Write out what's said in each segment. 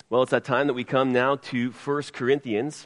Well, it's that time that we come now to 1 Corinthians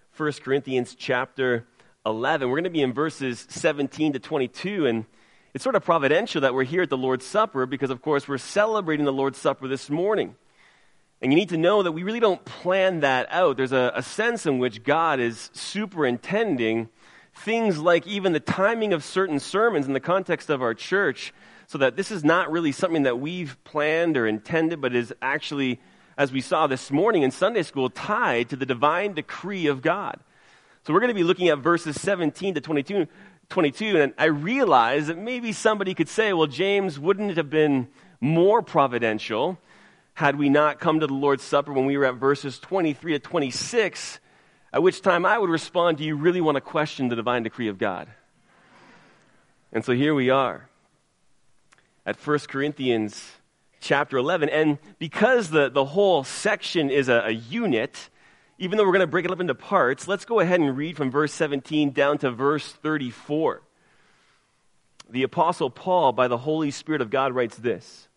chapter 11. We're going to be in verses 17 to 22, and it's sort of providential that we're here at the Lord's Supper because, of course, we're celebrating the Lord's Supper this morning. And you need to know that we really don't plan that out. There's a sense in which God is superintending things like even the timing of certain sermons in the context of our church, so that this is not really something that we've planned or intended, but is actually, as we saw this morning in Sunday school, tied to the divine decree of God. So we're going to be looking at verses 17 to 22, and I realize that maybe somebody could say, well, James, wouldn't it have been more providential had we not come to the Lord's Supper when we were at verses 23 to 26, at which time I would respond, do you really want to question the divine decree of God? And so here we are at 1 Corinthians chapter 11. And because the whole section is a unit, even though we're going to break it up into parts, let's go ahead and read from verse 17 down to verse 34. The Apostle Paul, by the Holy Spirit of God, writes this: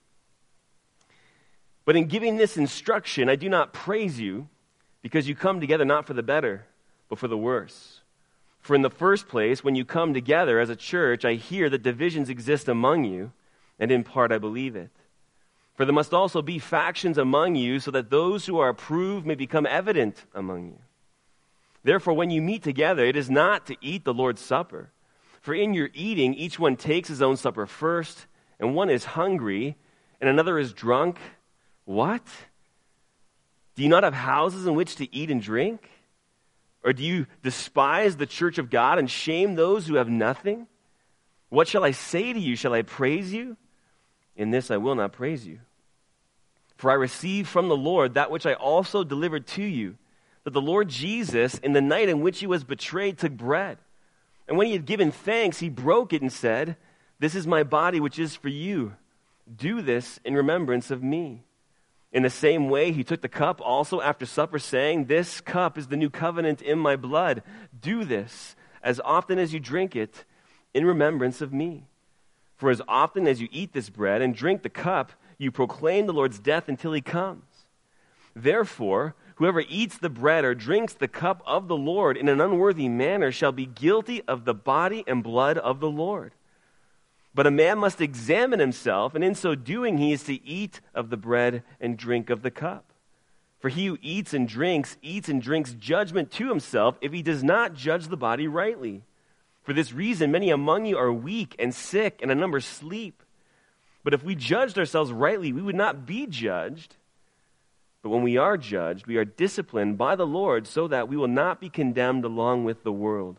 "But in giving this instruction, I do not praise you, because you come together not for the better, but for the worse. For in the first place, when you come together as a church, I hear that divisions exist among you, and in part I believe it. For there must also be factions among you, so that those who are approved may become evident among you. Therefore, when you meet together, it is not to eat the Lord's Supper. For in your eating, each one takes his own supper first, and one is hungry, and another is drunk. What? Do you not have houses in which to eat and drink? Or do you despise the church of God and shame those who have nothing? What shall I say to you? Shall I praise you? In this I will not praise you. For I received from the Lord that which I also delivered to you, that the Lord Jesus, in the night in which he was betrayed, took bread. And when he had given thanks, he broke it and said, 'This is my body which is for you. Do this in remembrance of me.' In the same way, he took the cup also after supper, saying, 'This cup is the new covenant in my blood. Do this as often as you drink it in remembrance of me. For as often as you eat this bread and drink the cup, you proclaim the Lord's death until he comes. Therefore, whoever eats the bread or drinks the cup of the Lord in an unworthy manner shall be guilty of the body and blood of the Lord. But a man must examine himself, and in so doing he is to eat of the bread and drink of the cup. For he who eats and drinks judgment to himself if he does not judge the body rightly. For this reason many among you are weak and sick, and a number sleep. But if we judged ourselves rightly, we would not be judged. But when we are judged, we are disciplined by the Lord, so that we will not be condemned along with the world.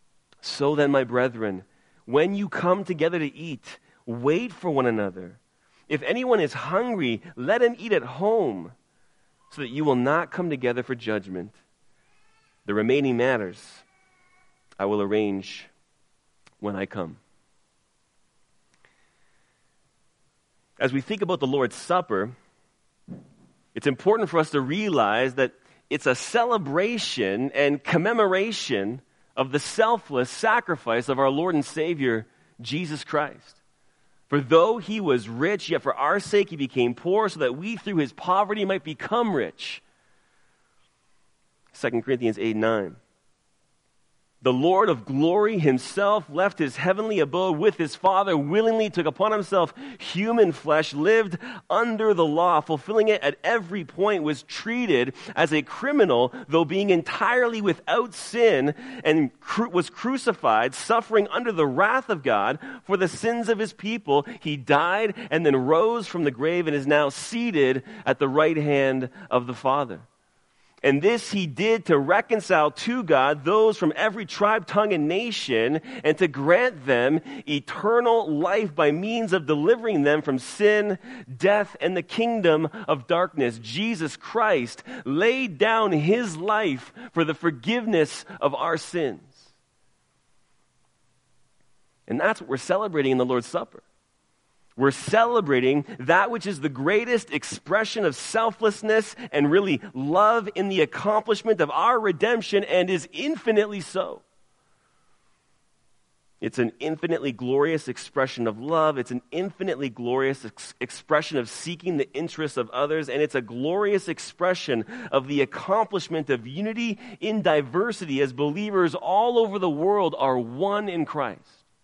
So then, my brethren, when you come together to eat, wait for one another. If anyone is hungry, let him eat at home, so that you will not come together for judgment. The remaining matters I will arrange when I come." As we think about the Lord's Supper, it's important for us to realize that it's a celebration and commemoration of the selfless sacrifice of our Lord and Savior, Jesus Christ. For though he was rich, yet for our sake he became poor, so that we through his poverty might become rich. 2 Corinthians 8:9. The Lord of glory himself left his heavenly abode with his Father, willingly took upon himself human flesh, lived under the law, fulfilling it at every point, was treated as a criminal, though being entirely without sin, and was crucified, suffering under the wrath of God for the sins of his people. He died and then rose from the grave and is now seated at the right hand of the Father. And this he did to reconcile to God those from every tribe, tongue, and nation, and to grant them eternal life by means of delivering them from sin, death, and the kingdom of darkness. Jesus Christ laid down his life for the forgiveness of our sins. And that's what we're celebrating in the Lord's Supper. We're celebrating that which is the greatest expression of selflessness and really love in the accomplishment of our redemption, and is infinitely so. It's an infinitely glorious expression of love. It's an infinitely glorious expression of seeking the interests of others. And it's a glorious expression of the accomplishment of unity in diversity as believers all over the world are one in Christ.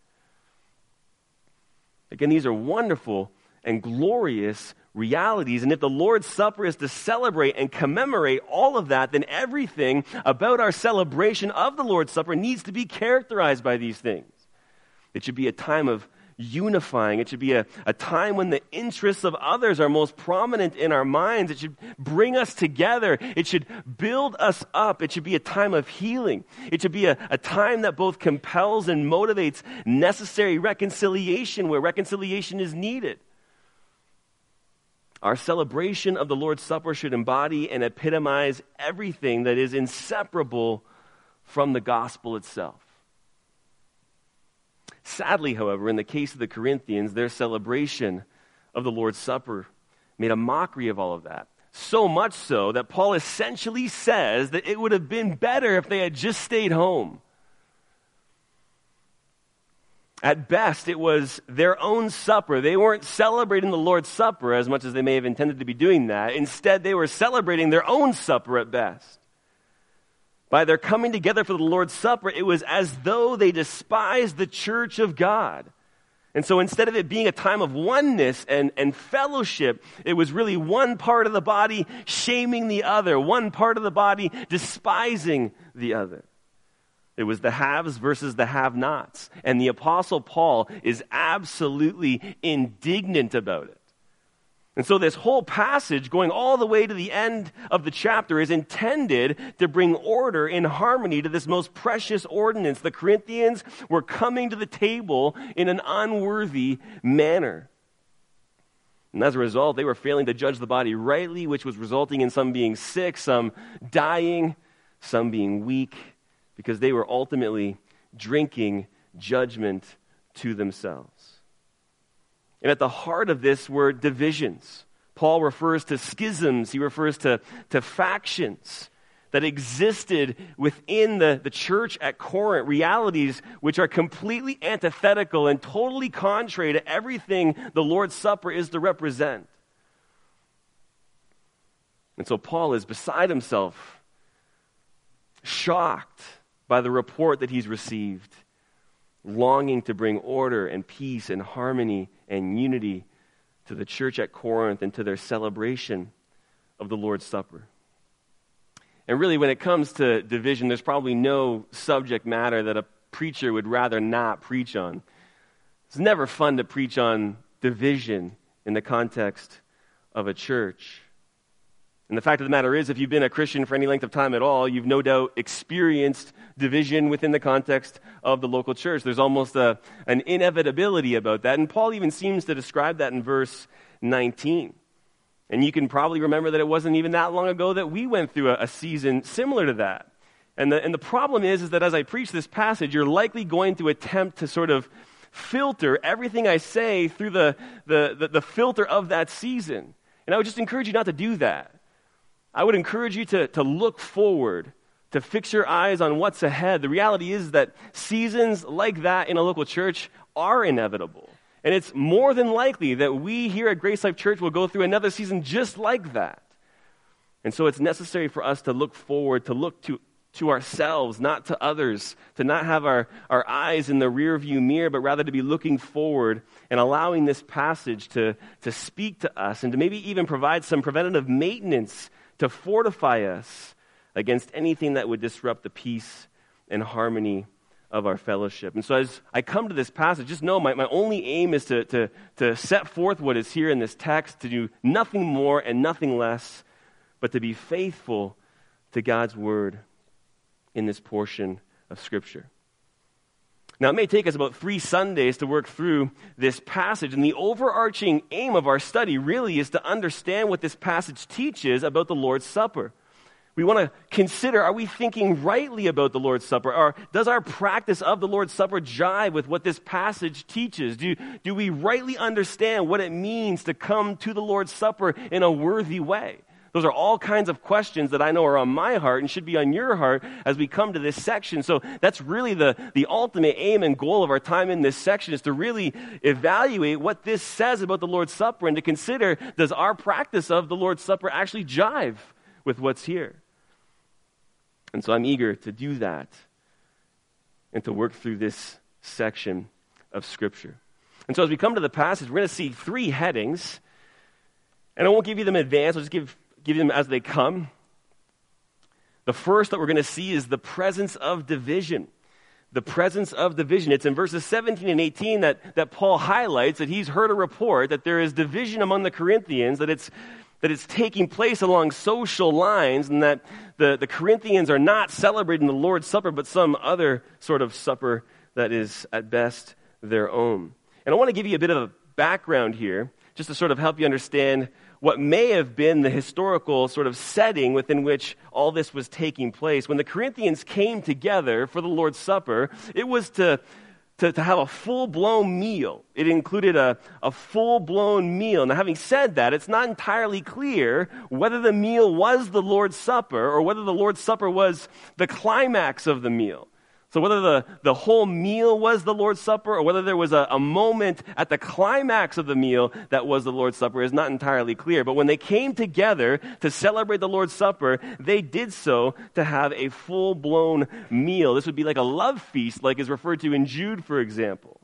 Again, these are wonderful and glorious realities. And if the Lord's Supper is to celebrate and commemorate all of that, then everything about our celebration of the Lord's Supper needs to be characterized by these things. It should be a time of unifying. It should be a time when the interests of others are most prominent in our minds. It should bring us together. It should build us up. It should be a time of healing. It should be a time that both compels and motivates necessary reconciliation where reconciliation is needed. Our celebration of the Lord's Supper should embody and epitomize everything that is inseparable from the gospel itself. Sadly, however, in the case of the Corinthians, their celebration of the Lord's Supper made a mockery of all of that. So much so that Paul essentially says that it would have been better if they had just stayed home. At best, it was their own supper. They weren't celebrating the Lord's Supper as much as they may have intended to be doing that. Instead, they were celebrating their own supper at best. By their coming together for the Lord's Supper, it was as though they despised the church of God. And so instead of it being a time of oneness and fellowship, it was really one part of the body shaming the other, one part of the body despising the other. It was the haves versus the have-nots. And the Apostle Paul is absolutely indignant about it. And so this whole passage, going all the way to the end of the chapter, is intended to bring order and harmony to this most precious ordinance. The Corinthians were coming to the table in an unworthy manner. And as a result, they were failing to judge the body rightly, which was resulting in some being sick, some dying, some being weak, because they were ultimately drinking judgment to themselves. And at the heart of this were divisions. Paul refers to schisms. He refers to factions that existed within the church at Corinth, realities which are completely antithetical and totally contrary to everything the Lord's Supper is to represent. And so Paul is beside himself, shocked by the report that he's received, longing to bring order and peace and harmony and unity to the church at Corinth and to their celebration of the Lord's Supper. And really, when it comes to division, there's probably no subject matter that a preacher would rather not preach on. It's never fun to preach on division in the context of a church. And the fact of the matter is, if you've been a Christian for any length of time at all, you've no doubt experienced division within the context of the local church. There's almost an inevitability about that. And Paul even seems to describe that in verse 19. And you can probably remember that it wasn't even that long ago that we went through a season similar to that. And the problem is that as I preach this passage, you're likely going to attempt to sort of filter everything I say through the filter of that season. And I would just encourage you not to do that. I would encourage you to look forward, to fix your eyes on what's ahead. The reality is that seasons like that in a local church are inevitable. And it's more than likely that we here at Grace Life Church will go through another season just like that. And so it's necessary for us to look forward, to look to ourselves, not to others, to not have our eyes in the rearview mirror, but rather to be looking forward and allowing this passage to speak to us and to maybe even provide some preventative maintenance to fortify us against anything that would disrupt the peace and harmony of our fellowship. And so as I come to this passage, just know my only aim is to set forth what is here in this text, to do nothing more and nothing less, but to be faithful to God's word in this portion of Scripture. Now, it may take us about 3 Sundays to work through this passage, and the overarching aim of our study really is to understand what this passage teaches about the Lord's Supper. We want to consider, are we thinking rightly about the Lord's Supper? Or does our practice of the Lord's Supper jive with what this passage teaches? Do we rightly understand what it means to come to the Lord's Supper in a worthy way? Those are all kinds of questions that I know are on my heart and should be on your heart as we come to this section. So that's really the ultimate aim and goal of our time in this section, is to really evaluate what this says about the Lord's Supper and to consider, does our practice of the Lord's Supper actually jive with what's here? And so I'm eager to do that and to work through this section of Scripture. And so as we come to the passage, we're going to see three headings. And I won't give you them in advance. I'll just give them as they come. The first that we're going to see is the presence of division. The presence of division. It's in verses 17 and 18 that Paul highlights that he's heard a report that there is division among the Corinthians, that it's taking place along social lines, and that the Corinthians are not celebrating the Lord's Supper, but some other sort of supper that is at best their own. And I want to give you a bit of a background here, just to sort of help you understand what may have been the historical sort of setting within which all this was taking place. When the Corinthians came together for the Lord's Supper, it was to have a full-blown meal. It included a full-blown meal. Now, having said that, it's not entirely clear whether the meal was the Lord's Supper or whether the Lord's Supper was the climax of the meal. So whether the whole meal was the Lord's Supper or whether there was a moment at the climax of the meal that was the Lord's Supper is not entirely clear. But when they came together to celebrate the Lord's Supper, they did so to have a full-blown meal. This would be like a love feast, like is referred to in Jude, for example.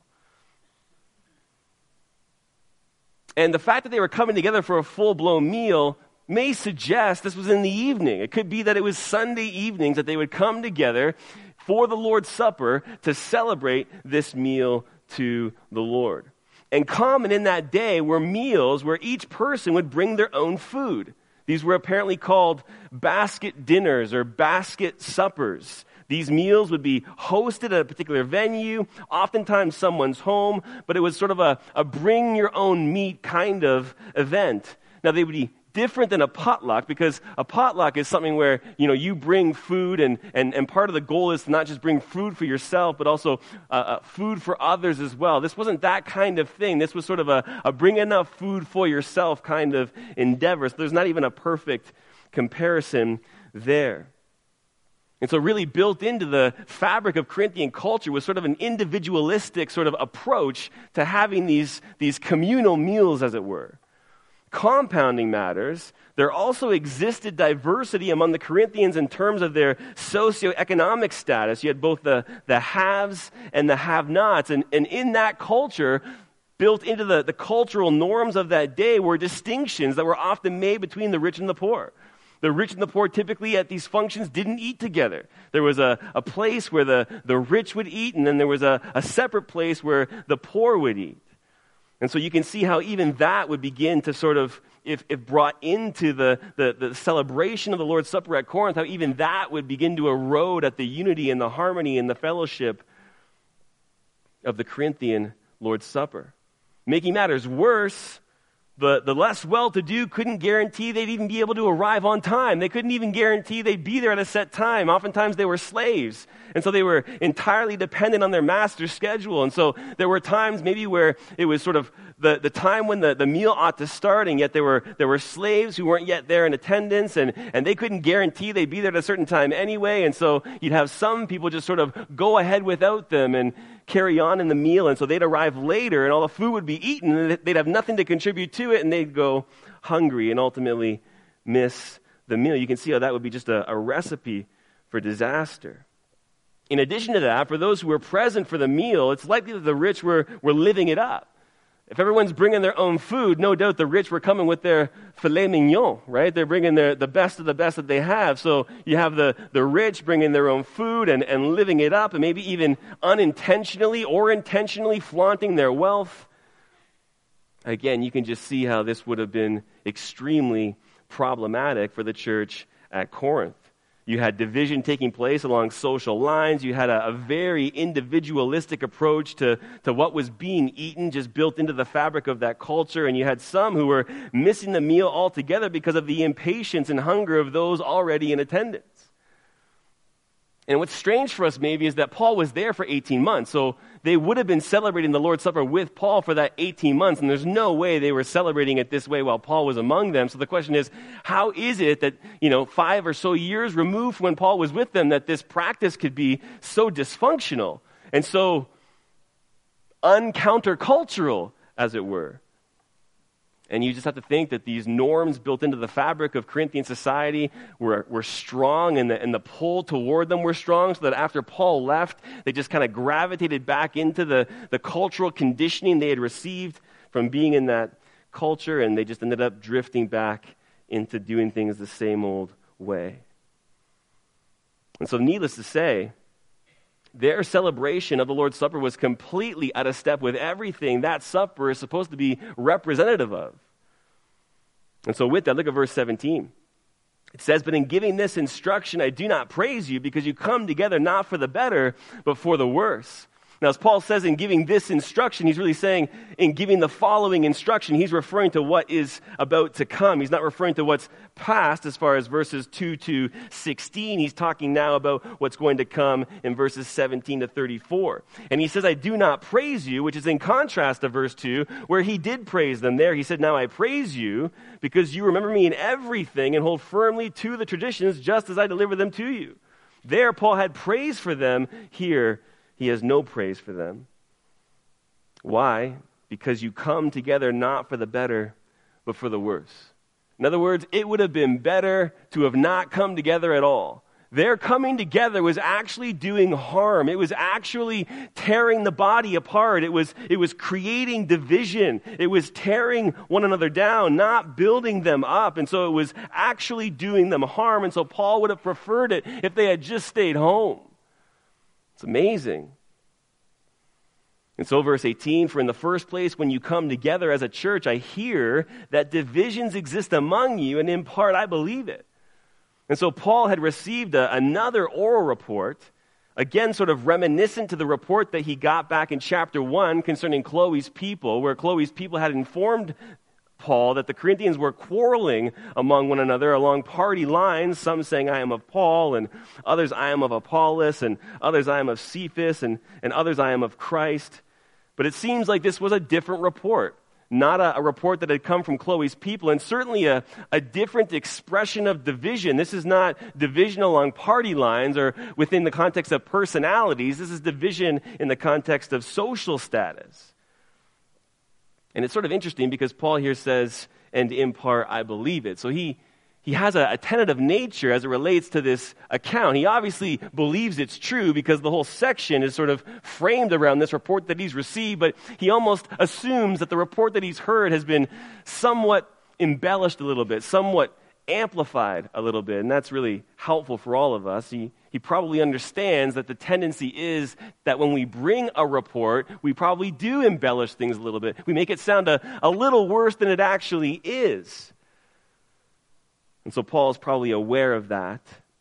And the fact that they were coming together for a full-blown meal may suggest this was in the evening. It could be that it was Sunday evenings that they would come together for the Lord's Supper to celebrate this meal to the Lord. And common in that day were meals where each person would bring their own food. These were apparently called basket dinners or basket suppers. These meals would be hosted at a particular venue, oftentimes someone's home, but it was sort of a bring your own meat kind of event. Now they would be different than a potluck, because a potluck is something where, you bring food and part of the goal is to not just bring food for yourself, but also food for others as well. This wasn't that kind of thing. This was sort of a bring enough food for yourself kind of endeavor. So there's not even a perfect comparison there. And so really built into the fabric of Corinthian culture was sort of an individualistic sort of approach to having these communal meals, as it were. Compounding matters, there also existed diversity among the Corinthians in terms of their socioeconomic status. You had both the haves and the have-nots. And in that culture, built into the cultural norms of that day, were distinctions that were often made between the rich and the poor. The rich and the poor typically at these functions didn't eat together. There was a place where the rich would eat, and then there was a separate place where the poor would eat. And so you can see how even that would begin to sort of, if brought into the celebration of the Lord's Supper at Corinth, how even that would begin to erode at the unity and the harmony and the fellowship of the Corinthian Lord's Supper. Making matters worse, the less well-to-do couldn't guarantee they'd even be able to arrive on time. They couldn't even guarantee they'd be there at a set time. Oftentimes they were slaves. And so they were entirely dependent on their master's schedule. And so there were times maybe where it was sort of the time when the meal ought to start, and yet there were slaves who weren't yet there in attendance, and they couldn't guarantee they'd be there at a certain time anyway. And so you'd have some people just sort of go ahead without them and carry on in the meal, and so they'd arrive later, and all the food would be eaten, and they'd have nothing to contribute to it, and they'd go hungry and ultimately miss the meal. You can see how that would be just a recipe for disaster. In addition to that, for those who were present for the meal, it's likely that the rich were living it up. If everyone's bringing their own food, no doubt the rich were coming with their filet mignon, right? They're bringing the best of the best that they have. So you have the rich bringing their own food and living it up, and maybe even unintentionally or intentionally flaunting their wealth. Again, you can just see how this would have been extremely problematic for the church at Corinth. You had division taking place along social lines. You had a very individualistic approach to what was being eaten, just built into the fabric of that culture. And you had some who were missing the meal altogether because of the impatience and hunger of those already in attendance. And what's strange for us maybe is that Paul was there for 18 months. So they would have been celebrating the Lord's Supper with Paul for that 18 months. And there's no way they were celebrating it this way while Paul was among them. So the question is, how is it that, 5 or so years removed from when Paul was with them, that this practice could be so dysfunctional and so uncountercultural, as it were? And you just have to think that these norms built into the fabric of Corinthian society were strong, and the pull toward them were strong, so that after Paul left, they just kind of gravitated back into the cultural conditioning they had received from being in that culture, and they just ended up drifting back into doing things the same old way. And so needless to say, their celebration of the Lord's Supper was completely out of step with everything that supper is supposed to be representative of. And so with that, look at verse 17. It says, "But in giving this instruction, I do not praise you, because you come together not for the better, but for the worse." Now, as Paul says in giving this instruction, he's really saying in giving the following instruction, he's referring to what is about to come. He's not referring to what's past as far as verses 2 to 16. He's talking now about what's going to come in verses 17 to 34. And he says, "I do not praise you," which is in contrast to verse 2, where he did praise them there. He said, "Now I praise you because you remember me in everything and hold firmly to the traditions just as I delivered them to you." There, Paul had praise for them. Here, he has no praise for them. Why? Because you come together not for the better, but for the worse. In other words, it would have been better to have not come together at all. Their coming together was actually doing harm. It was actually tearing the body apart. It was creating division. It was tearing one another down, not building them up. And so it was actually doing them harm. And so Paul would have preferred it if they had just stayed home. It's amazing. And so verse 18, "For in the first place, when you come together as a church, I hear that divisions exist among you, and in part I believe it." And so Paul had received another oral report, again sort of reminiscent to the report that he got back in chapter 1 concerning Chloe's people, where Chloe's people had informed Paul that the Corinthians were quarreling among one another along party lines, some saying, "I am of Paul," and others, "I am of Apollos," and others, "I am of Cephas," and others, "I am of Christ." But it seems like this was a different report, not a report that had come from Chloe's people, and certainly a different expression of division. This is not division along party lines or within the context of personalities. This is division in the context of social status. And it's sort of interesting because Paul here says, "And in part I believe it." So he has a tentative nature as it relates to this account. He obviously believes it's true because the whole section is sort of framed around this report that he's received, but he almost assumes that the report that he's heard has been somewhat embellished a little bit, somewhat amplified a little bit, and that's really helpful for all of us. He probably understands that the tendency is that when we bring a report, we probably do embellish things a little bit. We make it sound a little worse than it actually is. And so Paul is probably aware of that,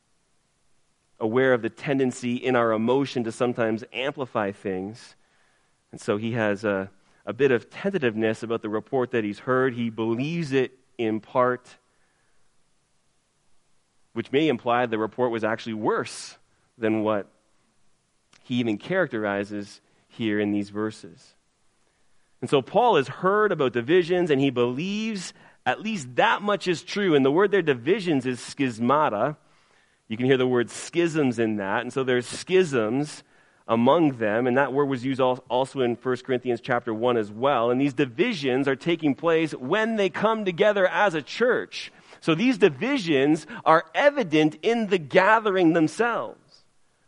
aware of the tendency in our emotion to sometimes amplify things. And so he has a bit of tentativeness about the report that he's heard. He believes it in part, which may imply the report was actually worse than what he even characterizes here in these verses. And so Paul has heard about divisions, and he believes at least that much is true. And the word there, divisions, is schismata. You can hear the word schisms in that. And so there's schisms among them, and that word was used also in 1 Corinthians chapter 1 as well. And these divisions are taking place when they come together as a church. So these divisions are evident in the gathering themselves.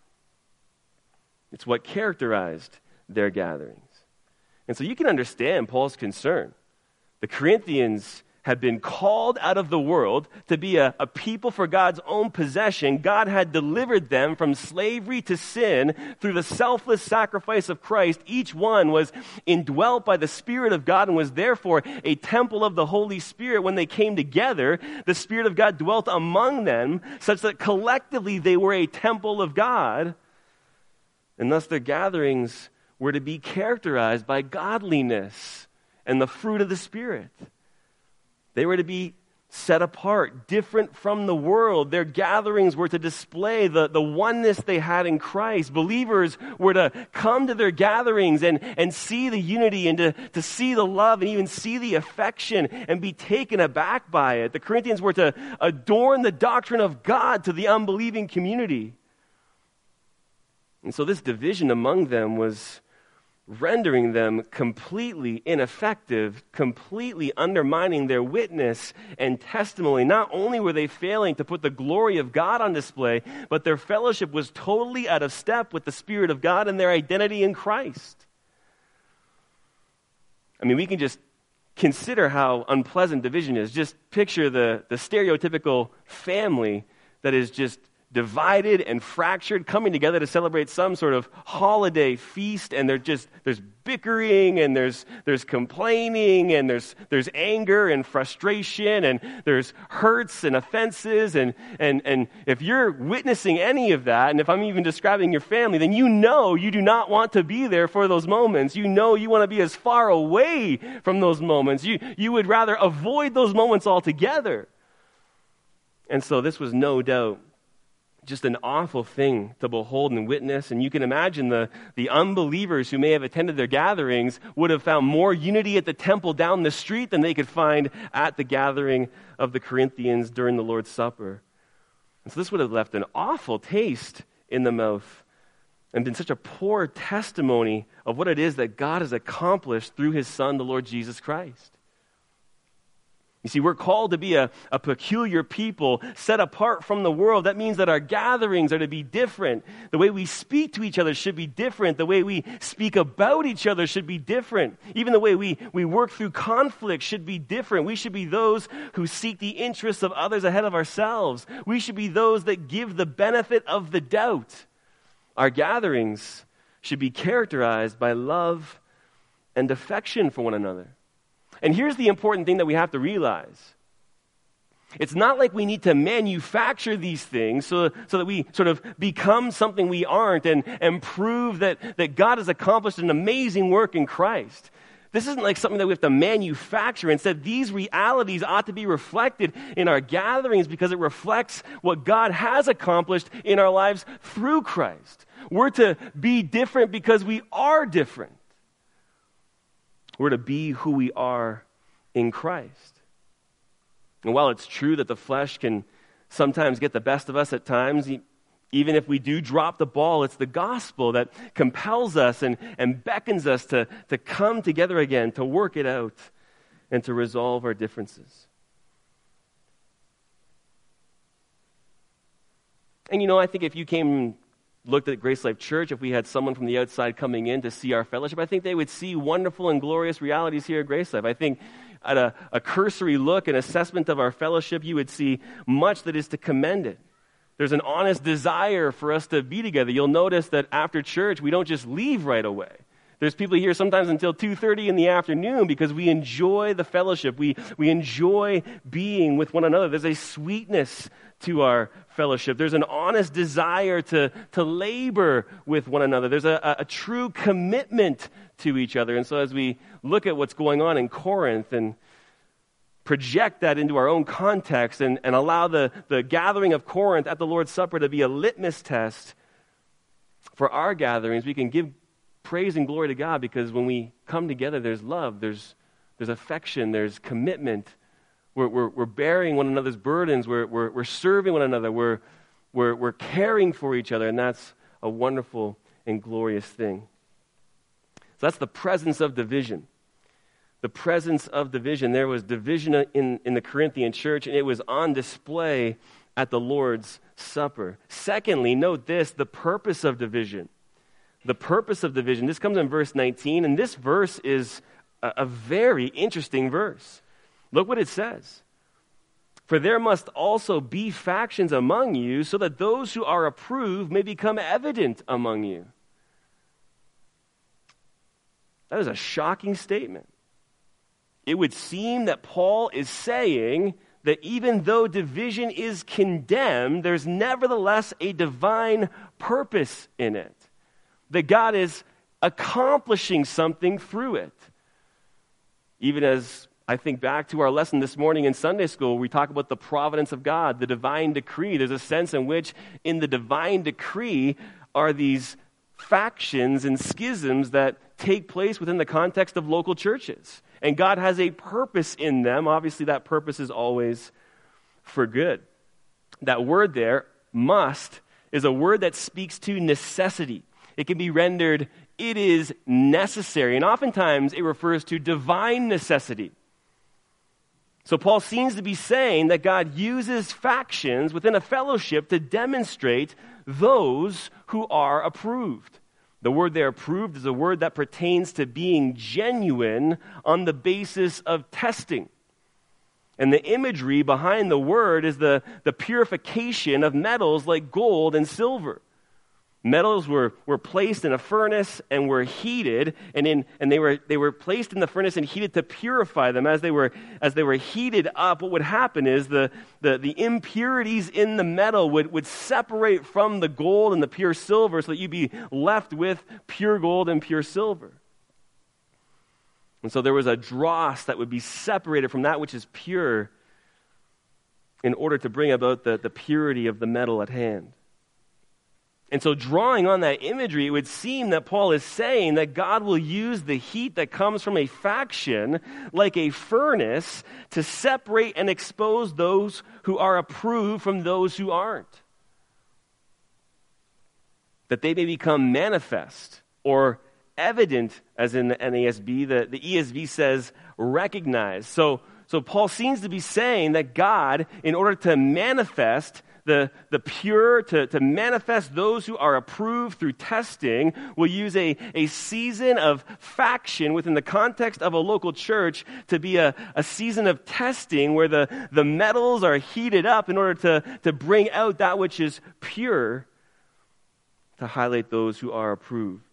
It's what characterized their gatherings. And so you can understand Paul's concern. The Corinthians had been called out of the world to be a people for God's own possession. God had delivered them from slavery to sin through the selfless sacrifice of Christ. Each one was indwelt by the Spirit of God and was therefore a temple of the Holy Spirit. When they came together, the Spirit of God dwelt among them, such that collectively they were a temple of God. And thus their gatherings were to be characterized by godliness and the fruit of the Spirit. They were to be set apart, different from the world. Their gatherings were to display the oneness they had in Christ. Believers were to come to their gatherings and see the unity and to see the love and even see the affection and be taken aback by it. The Corinthians were to adorn the doctrine of God to the unbelieving community. And so this division among them was rendering them completely ineffective, completely undermining their witness and testimony. Not only were they failing to put the glory of God on display, but their fellowship was totally out of step with the Spirit of God and their identity in Christ. I mean, we can just consider how unpleasant division is. Just picture the stereotypical family that is just divided and fractured, coming together to celebrate some sort of holiday feast, and there's bickering, and there's complaining, and there's anger and frustration, and there's hurts and offenses, and if you're witnessing any of that, and if I'm even describing your family, then you know you do not want to be there for those moments. You know you want to be as far away from those moments. You would rather avoid those moments altogether. And so this was no doubt just an awful thing to behold and witness. And you can imagine the unbelievers who may have attended their gatherings would have found more unity at the temple down the street than they could find at the gathering of the Corinthians during the Lord's Supper. And so this would have left an awful taste in the mouth and been such a poor testimony of what it is that God has accomplished through his Son, the Lord Jesus Christ. You see, we're called to be a peculiar people set apart from the world. That means that our gatherings are to be different. The way we speak to each other should be different. The way we speak about each other should be different. Even the way we work through conflict should be different. We should be those who seek the interests of others ahead of ourselves. We should be those that give the benefit of the doubt. Our gatherings should be characterized by love and affection for one another. And here's the important thing that we have to realize. It's not like we need to manufacture these things so that we sort of become something we aren't and prove that God has accomplished an amazing work in Christ. This isn't like something that we have to manufacture. Instead, these realities ought to be reflected in our gatherings because it reflects what God has accomplished in our lives through Christ. We're to be different because we are different. We're to be who we are in Christ. And while it's true that the flesh can sometimes get the best of us at times, even if we do drop the ball, it's the gospel that compels us and beckons us to come together again, to work it out, and to resolve our differences. And I think if you looked at Grace Life Church, if we had someone from the outside coming in to see our fellowship, I think they would see wonderful and glorious realities here at Grace Life. I think at a cursory look and assessment of our fellowship, you would see much that is to commend it. There's an honest desire for us to be together. You'll notice that after church, we don't just leave right away. There's people here sometimes until 2:30 in the afternoon because we enjoy the fellowship. We enjoy being with one another. There's a sweetness to our fellowship. There's an honest desire to labor with one another. There's a true commitment to each other. And so as we look at what's going on in Corinth and project that into our own context and allow the gathering of Corinth at the Lord's Supper to be a litmus test for our gatherings, we can give praise and glory to God because when we come together, there's love, there's affection, there's commitment. We're bearing one another's burdens. We're serving one another. We're caring for each other, and that's a wonderful and glorious thing. So that's the presence of division. The presence of division. There was division in the Corinthian church, and it was on display at the Lord's Supper. Secondly, note this, the purpose of division. The purpose of division. This comes in verse 19, and this verse is a very interesting verse. Look what it says. For there must also be factions among you, so that those who are approved may become evident among you. That is a shocking statement. It would seem that Paul is saying that even though division is condemned, there's nevertheless a divine purpose in it. That God is accomplishing something through it. Even as I think back to our lesson this morning in Sunday school. We talk about the providence of God, the divine decree. There's a sense in which in the divine decree are these factions and schisms that take place within the context of local churches. And God has a purpose in them. Obviously, that purpose is always for good. That word there, must, is a word that speaks to necessity. It can be rendered, it is necessary. And oftentimes, it refers to divine necessity. So Paul seems to be saying that God uses factions within a fellowship to demonstrate those who are approved. The word there, approved, is a word that pertains to being genuine on the basis of testing. And the imagery behind the word is the purification of metals like gold and silver. Metals were placed in a furnace and were heated, and they were placed in the furnace and heated to purify them. As they were heated up, what would happen is the impurities in the metal would separate from the gold and the pure silver, so that you'd be left with pure gold and pure silver. And so there was a dross that would be separated from that which is pure in order to bring about the purity of the metal at hand. And so drawing on that imagery, it would seem that Paul is saying that God will use the heat that comes from a faction like a furnace to separate and expose those who are approved from those who aren't. That they may become manifest or evident, as in the NASB. The ESV says recognize. So Paul seems to be saying that God, in order to manifest the pure, to manifest those who are approved through testing, will use a season of faction within the context of a local church to be a season of testing where the metals are heated up in order to bring out that which is pure, to highlight those who are approved.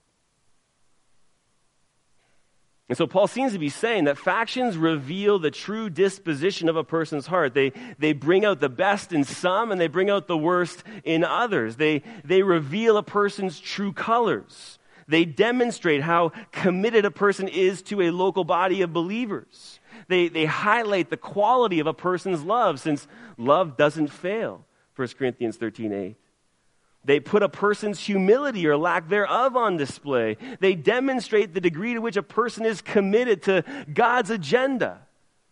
And so Paul seems to be saying that factions reveal the true disposition of a person's heart. They bring out the best in some and they bring out the worst in others. They reveal a person's true colors. They demonstrate how committed a person is to a local body of believers. They highlight the quality of a person's love, since love doesn't fail, 1 Corinthians 13:8. They put a person's humility or lack thereof on display. They demonstrate the degree to which a person is committed to God's agenda.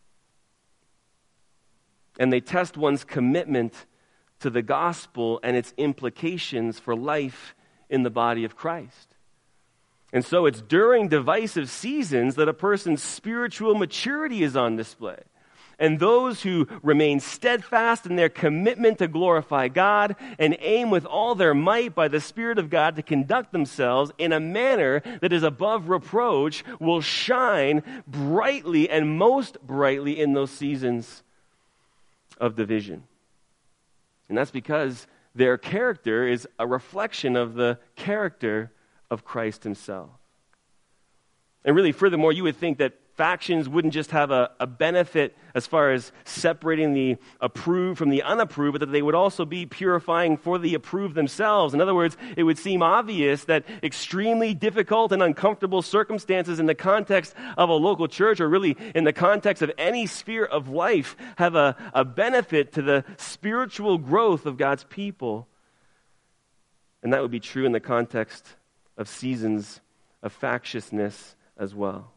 And they test one's commitment to the gospel and its implications for life in the body of Christ. And so it's during divisive seasons that a person's spiritual maturity is on display. And those who remain steadfast in their commitment to glorify God and aim with all their might by the Spirit of God to conduct themselves in a manner that is above reproach will shine brightly and most brightly in those seasons of division. And that's because their character is a reflection of the character of Christ himself. And really, furthermore, you would think that factions wouldn't just have a benefit as far as separating the approved from the unapproved, but that they would also be purifying for the approved themselves. In other words, it would seem obvious that extremely difficult and uncomfortable circumstances in the context of a local church, or really in the context of any sphere of life, have a benefit to the spiritual growth of God's people. And that would be true in the context of seasons of factiousness as well.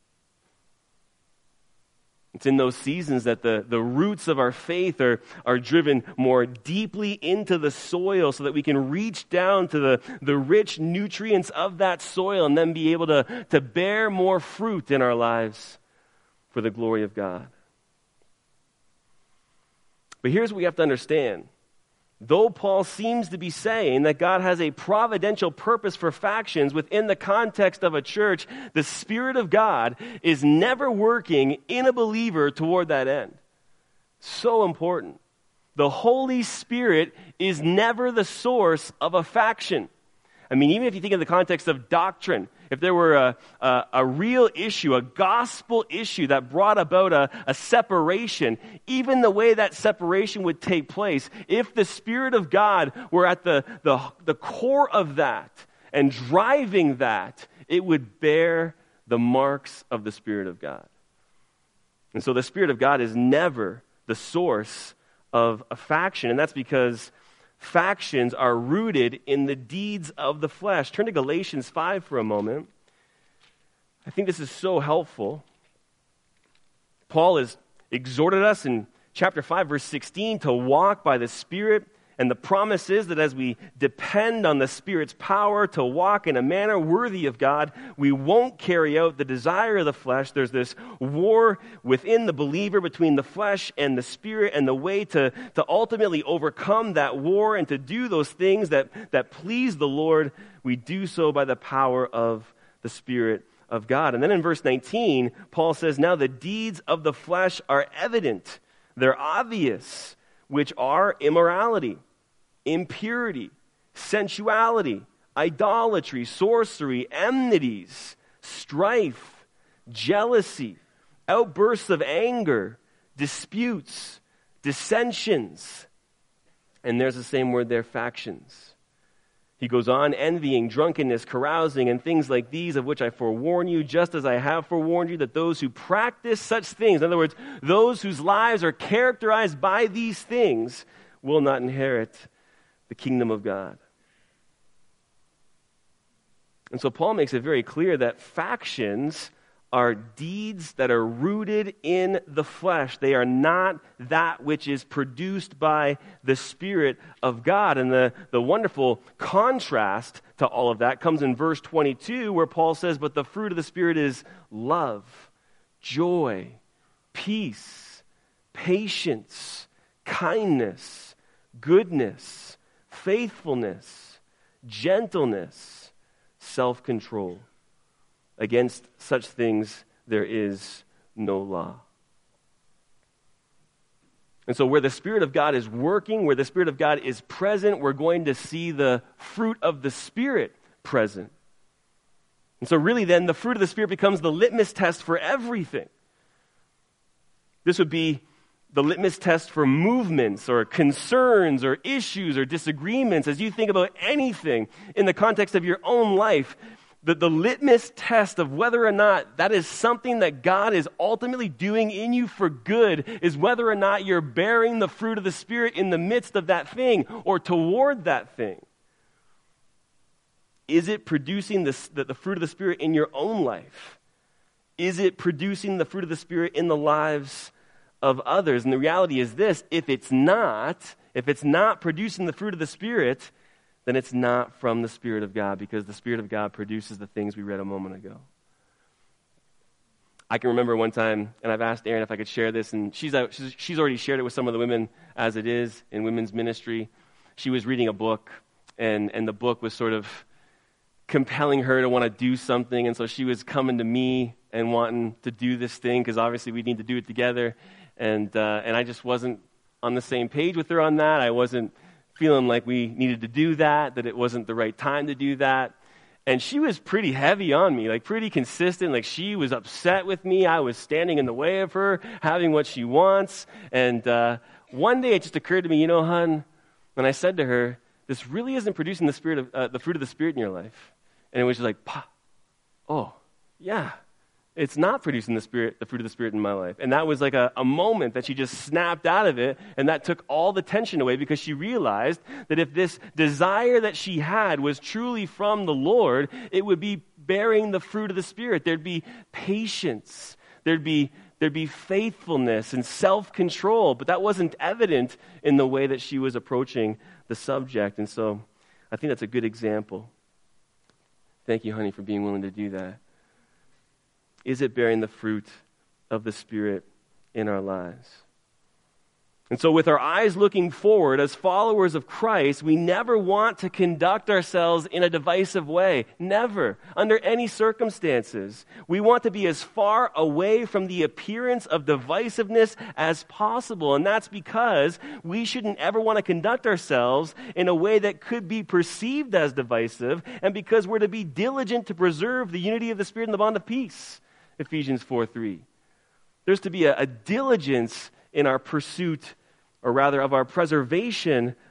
It's in those seasons that the roots of our faith are driven more deeply into the soil so that we can reach down to the rich nutrients of that soil and then be able to bear more fruit in our lives for the glory of God. But here's what we have to understand. Though Paul seems to be saying that God has a providential purpose for factions within the context of a church, the Spirit of God is never working in a believer toward that end. So important. The Holy Spirit is never the source of a faction. I mean, even if you think in the context of doctrine, if there were a real issue, a gospel issue that brought about a separation, even the way that separation would take place, if the Spirit of God were at the core of that and driving that, it would bear the marks of the Spirit of God. And so the Spirit of God is never the source of a faction, and that's because factions are rooted in the deeds of the flesh. Turn to Galatians 5 for a moment. I think this is so helpful. Paul has exhorted us in chapter 5, verse 16, to walk by the Spirit. And the promise is that as we depend on the Spirit's power to walk in a manner worthy of God, we won't carry out the desire of the flesh. There's this war within the believer between the flesh and the Spirit, and the way to ultimately overcome that war and to do those things that please the Lord, we do so by the power of the Spirit of God. And then in verse 19, Paul says, now the deeds of the flesh are evident. They're obvious, which are immorality, impurity, sensuality, idolatry, sorcery, enmities, strife, jealousy, outbursts of anger, disputes, dissensions. And there's the same word there, factions. He goes on, envying, drunkenness, carousing, and things like these, of which I forewarn you, just as I have forewarned you, that those who practice such things, in other words, those whose lives are characterized by these things, will not inherit the kingdom of God. And so Paul makes it very clear that factions are deeds that are rooted in the flesh. They are not that which is produced by the Spirit of God. And the wonderful contrast to all of that comes in verse 22, where Paul says, but the fruit of the Spirit is love, joy, peace, patience, kindness, goodness, faithfulness, gentleness, self-control. Against such things there is no law. And so where the Spirit of God is working, where the Spirit of God is present, we're going to see the fruit of the Spirit present. And so really then the fruit of the Spirit becomes the litmus test for everything. This would be the litmus test for movements or concerns or issues or disagreements as you think about anything in the context of your own life. The litmus test of whether or not that is something that God is ultimately doing in you for good is whether or not you're bearing the fruit of the Spirit in the midst of that thing or toward that thing. Is it producing the fruit of the Spirit in your own life? Is it producing the fruit of the Spirit in the lives of others? And the reality is this: if it's not producing the fruit of the Spirit, then it's not from the Spirit of God, because the Spirit of God produces the things we read a moment ago. I can remember one time, and I've asked Erin if I could share this, and she's already shared it with some of the women as it is in women's ministry. She was reading a book, and the book was sort of compelling her to want to do something, and so she was coming to me and wanting to do this thing, because obviously we need to do it together, and I just wasn't on the same page with her on that. I wasn't feeling like we needed to do that it wasn't the right time to do that. And she was pretty heavy on me, like pretty consistent. Like she was upset with me. I was standing in the way of her having what she wants. And one day it just occurred to me, hon, when I said to her, this really isn't producing the fruit of the Spirit in your life. And it was just like, oh, yeah. It's not producing the fruit of the Spirit in my life. And that was like a moment that she just snapped out of it, and that took all the tension away, because she realized that if this desire that she had was truly from the Lord, it would be bearing the fruit of the Spirit. There'd be patience. There'd be faithfulness and self-control, but that wasn't evident in the way that she was approaching the subject. And so I think that's a good example. Thank you, honey, for being willing to do that. Is it bearing the fruit of the Spirit in our lives? And so with our eyes looking forward as followers of Christ, we never want to conduct ourselves in a divisive way. Never. Under any circumstances. We want to be as far away from the appearance of divisiveness as possible. And that's because we shouldn't ever want to conduct ourselves in a way that could be perceived as divisive, and because we're to be diligent to preserve the unity of the Spirit and the bond of peace. Ephesians 4:3. There's to be a diligence in our pursuit, or rather of our preservation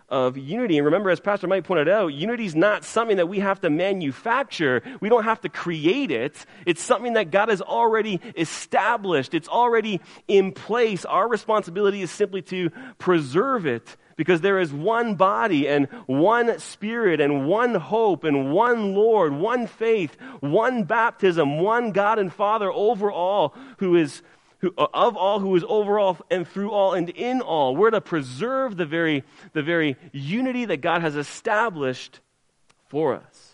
of unity. And remember, as Pastor Mike pointed out, unity is not something that we have to manufacture. We don't have to create it. It's something that God has already established. It's already in place. Our responsibility is simply to preserve it, because there is one body and one Spirit and one hope and one Lord, one faith, one baptism, one God and Father over all, who is over all and through all and in all. We're to preserve the very unity that God has established for us.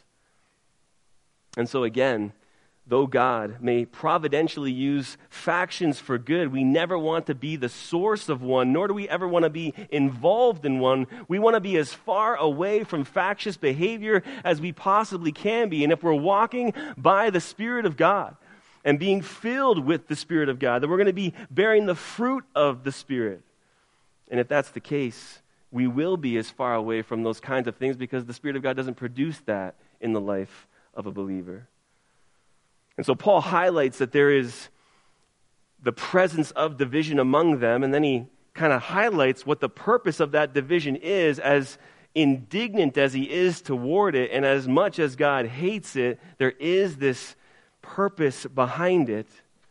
And so again, though God may providentially use factions for good, we never want to be the source of one, nor do we ever want to be involved in one. We want to be as far away from factious behavior as we possibly can be. And if we're walking by the Spirit of God and being filled with the Spirit of God, then we're going to be bearing the fruit of the Spirit. And if that's the case, we will be as far away from those kinds of things, because the Spirit of God doesn't produce that in the life of a believer. And so Paul highlights that there is the presence of division among them, and then he kind of highlights what the purpose of that division is, as indignant as he is toward it, and as much as God hates it, there is this purpose behind it.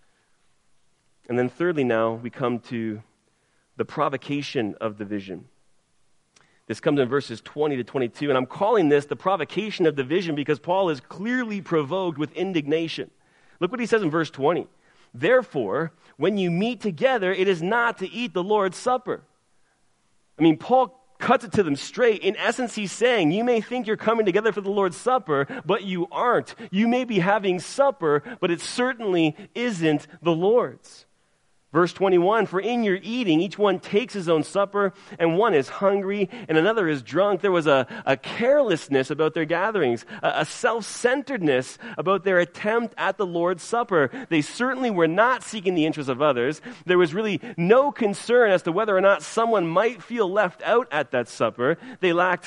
And then thirdly, now we come to the provocation of division. This comes in verses 20 to 22, and I'm calling this the provocation of division because Paul is clearly provoked with indignation. Look what he says in verse 20. Therefore, when you meet together, it is not to eat the Lord's Supper. I mean, Paul cuts it to them straight. In essence, he's saying, you may think you're coming together for the Lord's Supper, but you aren't. You may be having supper, but it certainly isn't the Lord's. Verse 21, for in your eating, each one takes his own supper, and one is hungry, and another is drunk. There was a carelessness about their gatherings, a self-centeredness about their attempt at the Lord's Supper. They certainly were not seeking the interests of others. There was really no concern as to whether or not someone might feel left out at that supper. They lacked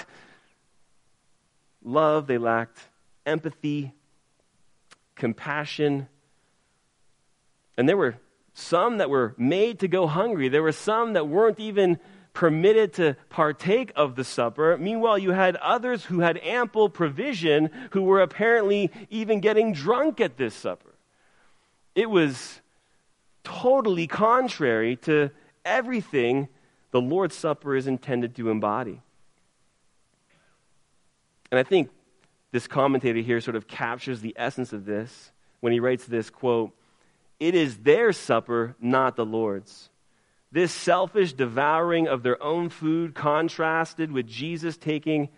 love, they lacked empathy, compassion, and there were some that were made to go hungry. There were some that weren't even permitted to partake of the supper. Meanwhile, you had others who had ample provision who were apparently even getting drunk at this supper. It was totally contrary to everything the Lord's Supper is intended to embody. And I think this commentator here sort of captures the essence of this when he writes this, quote, it is their supper, not the Lord's. This selfish devouring of their own food is contrasted with Jesus taking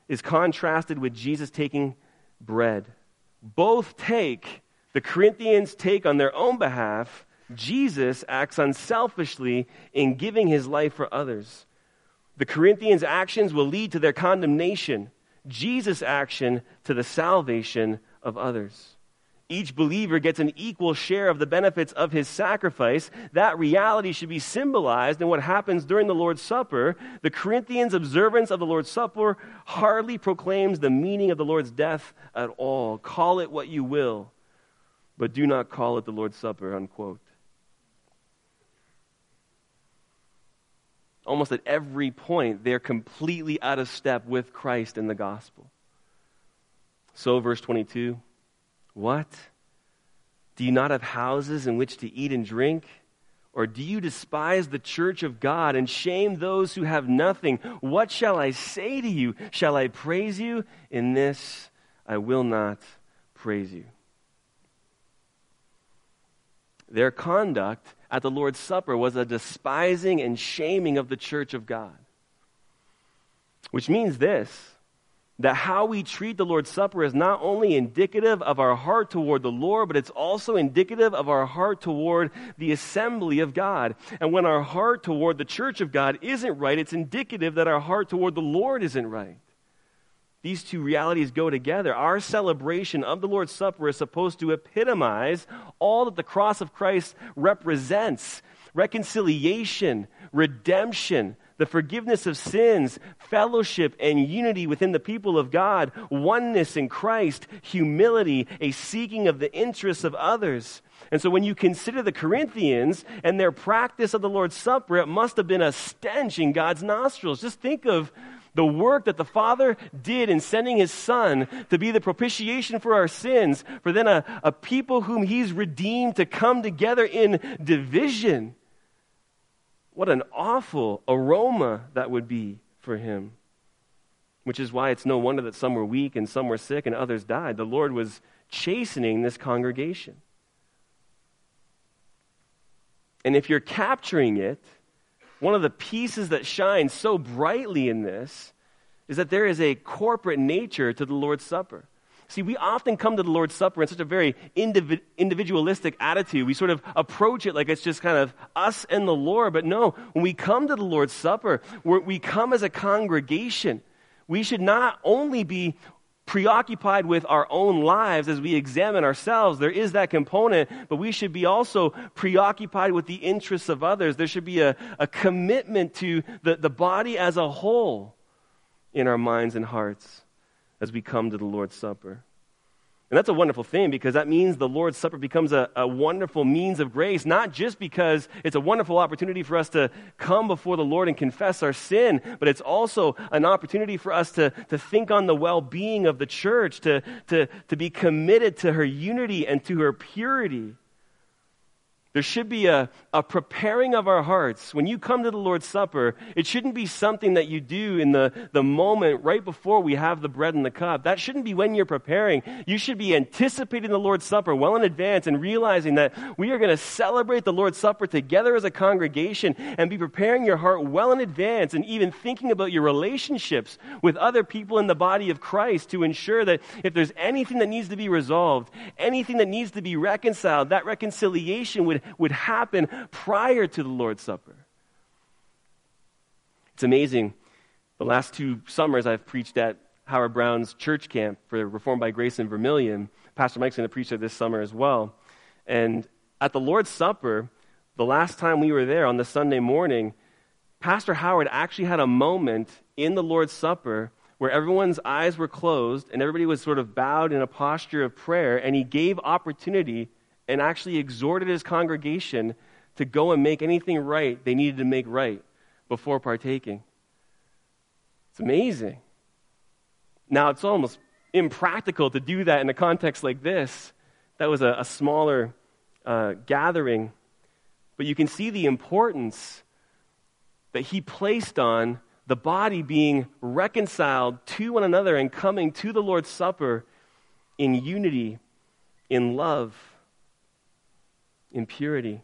bread. Both take, the Corinthians take on their own behalf. Jesus acts unselfishly in giving his life for others. The Corinthians' actions will lead to their condemnation. Jesus' action to the salvation of others. Each believer gets an equal share of the benefits of his sacrifice. That reality should be symbolized in what happens during the Lord's Supper. The Corinthians' observance of the Lord's Supper hardly proclaims the meaning of the Lord's death at all. Call it what you will, but do not call it the Lord's Supper, unquote. Almost at every point, they're completely out of step with Christ in the gospel. So, verse 22, what? Do you not have houses in which to eat and drink? Or do you despise the church of God and shame those who have nothing? What shall I say to you? Shall I praise you? In this I will not praise you. Their conduct at the Lord's Supper was a despising and shaming of the church of God. Which means this, that how we treat the Lord's Supper is not only indicative of our heart toward the Lord, but it's also indicative of our heart toward the assembly of God. And when our heart toward the church of God isn't right, it's indicative that our heart toward the Lord isn't right. These two realities go together. Our celebration of the Lord's Supper is supposed to epitomize all that the cross of Christ represents: reconciliation, redemption, the forgiveness of sins, fellowship and unity within the people of God, oneness in Christ, humility, a seeking of the interests of others. And so when you consider the Corinthians and their practice of the Lord's Supper, it must have been a stench in God's nostrils. Just think of The work that the Father did in sending his Son to be the propitiation for our sins, for then a people whom he's redeemed to come together in division. What an awful aroma that would be for him. Which is why it's no wonder that some were weak and some were sick and others died. The Lord was chastening this congregation. And if you're capturing it, one of the pieces that shines so brightly in this is that there is a corporate nature to the Lord's Supper. See, we often come to the Lord's Supper in such a very individualistic attitude. We sort of approach it like it's just kind of us and the Lord. But no, when we come to the Lord's Supper, we come as a congregation. We should not only be preoccupied with our own lives as we examine ourselves. There is that component, but we should be also preoccupied with the interests of others. There should be a commitment to the body as a whole in our minds and hearts as we come to the Lord's Supper. And that's a wonderful thing, because that means the Lord's Supper becomes a wonderful means of grace, not just because it's a wonderful opportunity for us to come before the Lord and confess our sin, but it's also an opportunity for us to think on the well-being of the church, to be committed to her unity and to her purity. There should be a preparing of our hearts. When you come to the Lord's Supper, it shouldn't be something that you do in the moment right before we have the bread and the cup. That shouldn't be when you're preparing. You should be anticipating the Lord's Supper well in advance and realizing that we are going to celebrate the Lord's Supper together as a congregation, and be preparing your heart well in advance, and even thinking about your relationships with other people in the body of Christ to ensure that if there's anything that needs to be resolved, anything that needs to be reconciled, that reconciliation would happen prior to the Lord's Supper. It's amazing. The last 2 summers I've preached at Howard Brown's church camp for Reformed by Grace in Vermilion. Pastor Mike's going to preach there this summer as well. And at the Lord's Supper, the last time we were there on the Sunday morning, Pastor Howard actually had a moment in the Lord's Supper where everyone's eyes were closed and everybody was sort of bowed in a posture of prayer, and he gave opportunity and actually exhorted his congregation to go and make anything right they needed to make right before partaking. It's amazing. Now, it's almost impractical to do that in a context like this. That was a smaller gathering. But you can see the importance that he placed on the body being reconciled to one another and coming to the Lord's Supper in unity, in love, in purity.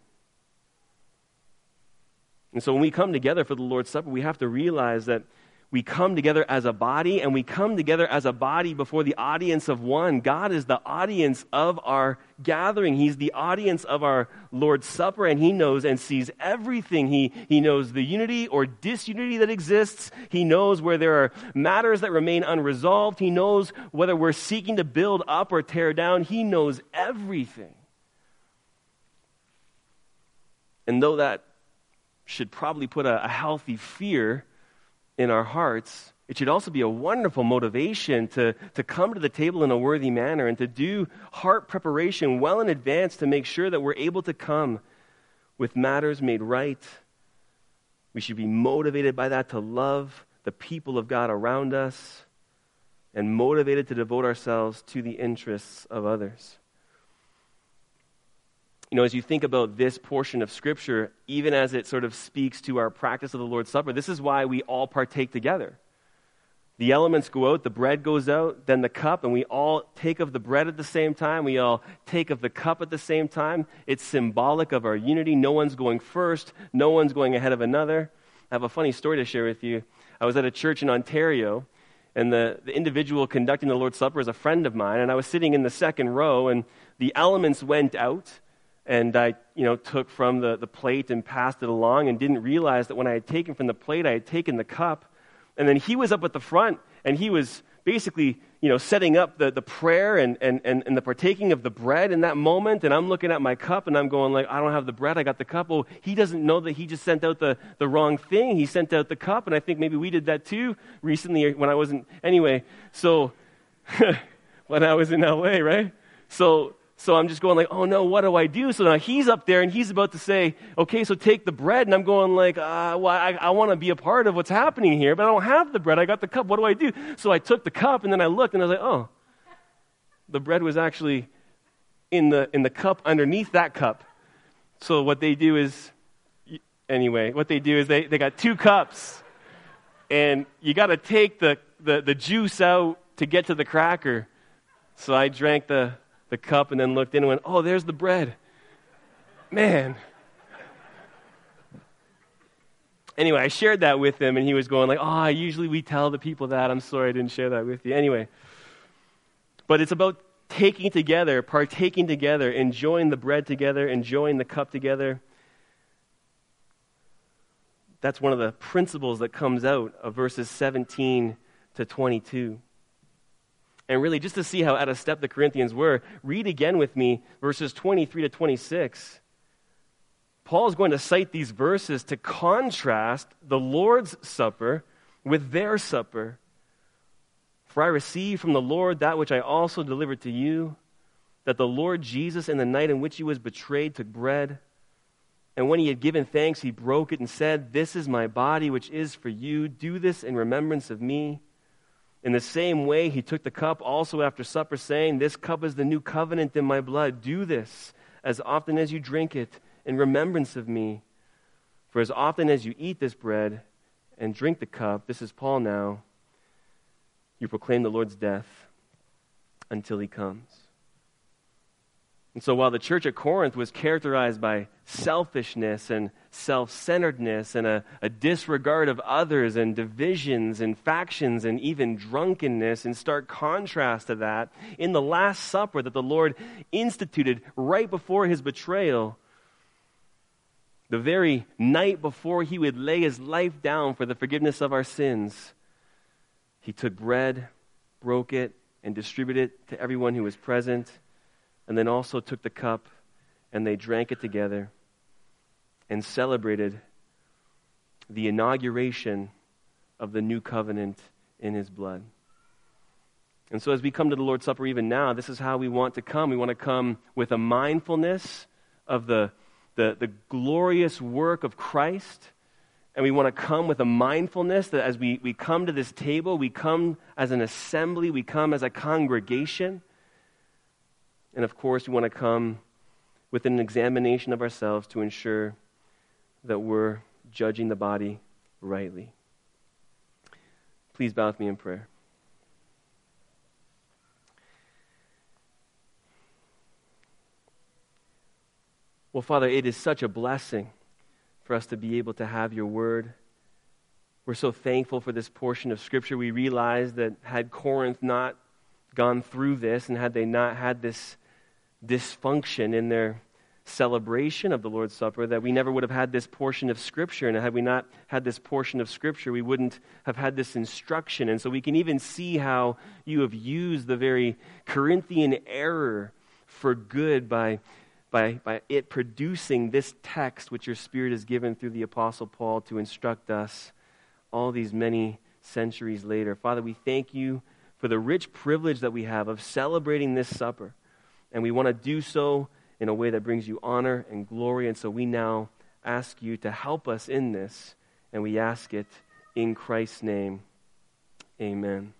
And so when we come together for the Lord's Supper, we have to realize that we come together as a body, and we come together as a body before the audience of one. God is the audience of our gathering. He's the audience of our Lord's Supper, and he knows and sees everything. He knows the unity or disunity that exists. He knows where there are matters that remain unresolved. He knows whether we're seeking to build up or tear down. He knows everything. And though that should probably put a healthy fear in our hearts, it should also be a wonderful motivation to come to the table in a worthy manner and to do heart preparation well in advance to make sure that we're able to come with matters made right. We should be motivated by that to love the people of God around us and motivated to devote ourselves to the interests of others. You know, as you think about this portion of Scripture, even as it sort of speaks to our practice of the Lord's Supper, this is why we all partake together. The elements go out, the bread goes out, then the cup, and we all take of the bread at the same time. We all take of the cup at the same time. It's symbolic of our unity. No one's going first. No one's going ahead of another. I have a funny story to share with you. I was at a church in Ontario, and the individual conducting the Lord's Supper is a friend of mine, and I was sitting in the second row, and the elements went out. And I, took from the plate and passed it along and didn't realize that when I had taken from the plate, I had taken the cup. And then he was up at the front, and he was basically, setting up the prayer and the partaking of the bread in that moment. And I'm looking at my cup, and I'm going like, I don't have the bread, I got the cup. Well, he doesn't know that he just sent out the wrong thing. He sent out the cup, and I think maybe we did that too recently when I wasn't, anyway. So, when I was in LA, right? So So I'm just going like, oh no, what do I do? So now he's up there and he's about to say, okay, so take the bread. And I'm going like, well, I want to be a part of what's happening here, but I don't have the bread. I got the cup. What do I do? So I took the cup and then I looked and I was like, oh, the bread was actually in the cup underneath that cup. So what they do is, they got two cups. And you got to take the juice out to get to the cracker. So I drank the cup and then looked in and went, oh, there's the bread. Man. Anyway, I shared that with him, and he was going like, oh, usually we tell the people that. I'm sorry I didn't share that with you. Anyway. But it's about taking together, partaking together, enjoying the bread together, enjoying the cup together. That's one of the principles that comes out of verses 17 to 22. And really, just to see how out of step the Corinthians were, read again with me verses 23 to 26. Paul is going to cite these verses to contrast the Lord's Supper with their supper. For I received from the Lord that which I also delivered to you, that the Lord Jesus, in the night in which he was betrayed, took bread. And when he had given thanks, he broke it and said, this is my body, which is for you. Do this in remembrance of me. In the same way, he took the cup also after supper, saying, this cup is the new covenant in my blood. Do this as often as you drink it in remembrance of me. For as often as you eat this bread and drink the cup, this is Paul now, you proclaim the Lord's death until he comes. And so while the church at Corinth was characterized by selfishness and self-centeredness and a disregard of others and divisions and factions and even drunkenness, in stark contrast to that, in the Last Supper that the Lord instituted right before his betrayal, the very night before he would lay his life down for the forgiveness of our sins, he took bread, broke it, and distributed it to everyone who was present, and then also took the cup, and they drank it together and celebrated the inauguration of the new covenant in his blood. And so as we come to the Lord's Supper even now, this is how we want to come. We want to come with a mindfulness of the glorious work of Christ. And we want to come with a mindfulness that as we come to this table, we come as an assembly, we come as a congregation. And of course, we want to come with an examination of ourselves to ensure that we're judging the body rightly. Please bow with me in prayer. Well, Father, it is such a blessing for us to be able to have your word. We're so thankful for this portion of Scripture. We realize that had Corinth not gone through this and had they not had this dysfunction in their celebration of the Lord's Supper, that we never would have had this portion of Scripture. And had we not had this portion of Scripture, we wouldn't have had this instruction. And so we can even see how you have used the very Corinthian error for good by it producing this text which your Spirit has given through the Apostle Paul to instruct us all these many centuries later. Father, we thank you for the rich privilege that we have of celebrating this supper. And we want to do so in a way that brings you honor and glory. And so we now ask you to help us in this. And we ask it in Christ's name. Amen.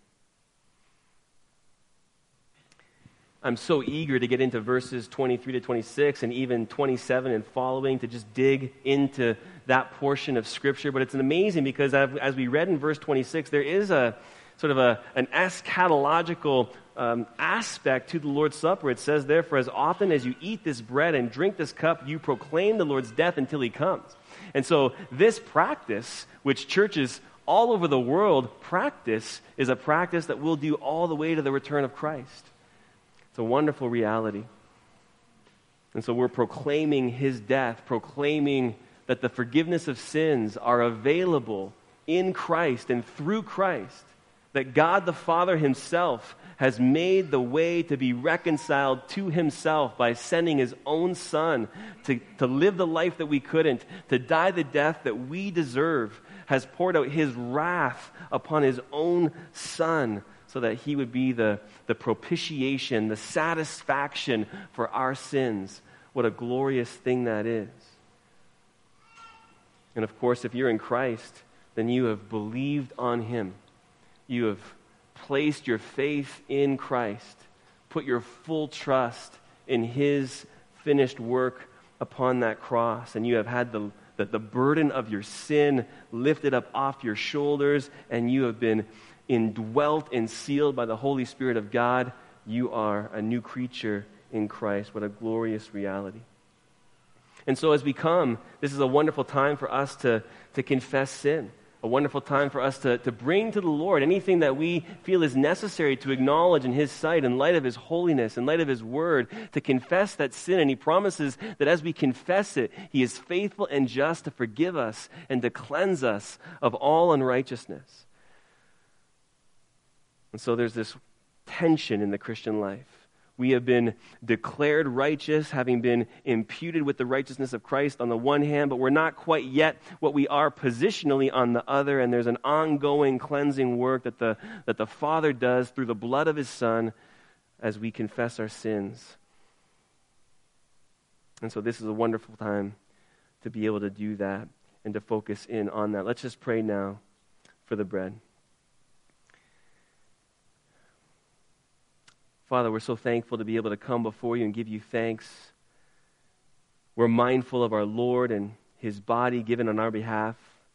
I'm so eager to get into verses 23 to 26 and even 27 and following, to just dig into that portion of Scripture. But it's amazing because as we read in verse 26, there is a sort of an eschatological aspect to the Lord's Supper. It says, therefore, as often as you eat this bread and drink this cup, you proclaim the Lord's death until he comes. And so this practice, which churches all over the world practice, is a practice that we'll do all the way to the return of Christ. It's a wonderful reality. And so we're proclaiming his death, proclaiming that the forgiveness of sins are available in Christ and through Christ, that God the Father himself has made the way to be reconciled to himself by sending his own Son to live the life that we couldn't, to die the death that we deserve, has poured out his wrath upon his own Son, so that he would be the propitiation, the satisfaction for our sins. What a glorious thing that is. And of course, if you're in Christ, then you have believed on him. You have placed your faith in Christ, put your full trust in his finished work upon that cross, and you have had the burden of your sin lifted up off your shoulders, and you have been indwelt and sealed by the Holy Spirit of God. You are a new creature in Christ. What a glorious reality. And so as we come, this is a wonderful time for us to confess sin, a wonderful time for us to bring to the Lord anything that we feel is necessary to acknowledge in his sight in light of his holiness, in light of his word, to confess that sin. And he promises that as we confess it, he is faithful and just to forgive us and to cleanse us of all unrighteousness. And so there's this tension in the Christian life. We have been declared righteous, having been imputed with the righteousness of Christ on the one hand, but we're not quite yet what we are positionally on the other, and there's an ongoing cleansing work that the Father does through the blood of his Son as we confess our sins. And so this is a wonderful time to be able to do that and to focus in on that. Let's just pray now for the bread. Father, we're so thankful to be able to come before you and give you thanks. We're mindful of our Lord and his body given on our behalf.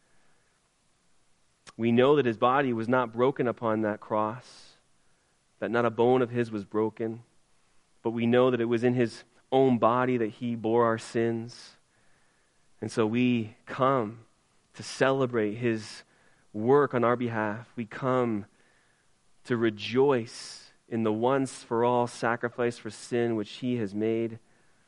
We know that his body was not broken upon that cross, that not a bone of his was broken, but we know that it was in his own body that he bore our sins. And so we come to celebrate his work on our behalf. We come to rejoice in the once-for-all sacrifice for sin which he has made.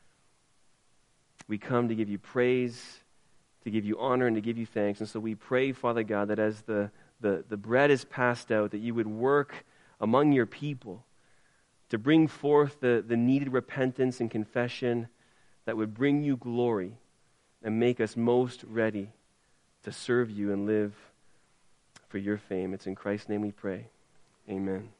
We come to give you praise, to give you honor, and to give you thanks. And so we pray, Father God, that as the bread is passed out, that you would work among your people to bring forth the needed repentance and confession that would bring you glory and make us most ready to serve you and live for your fame. It's in Christ's name we pray. Amen.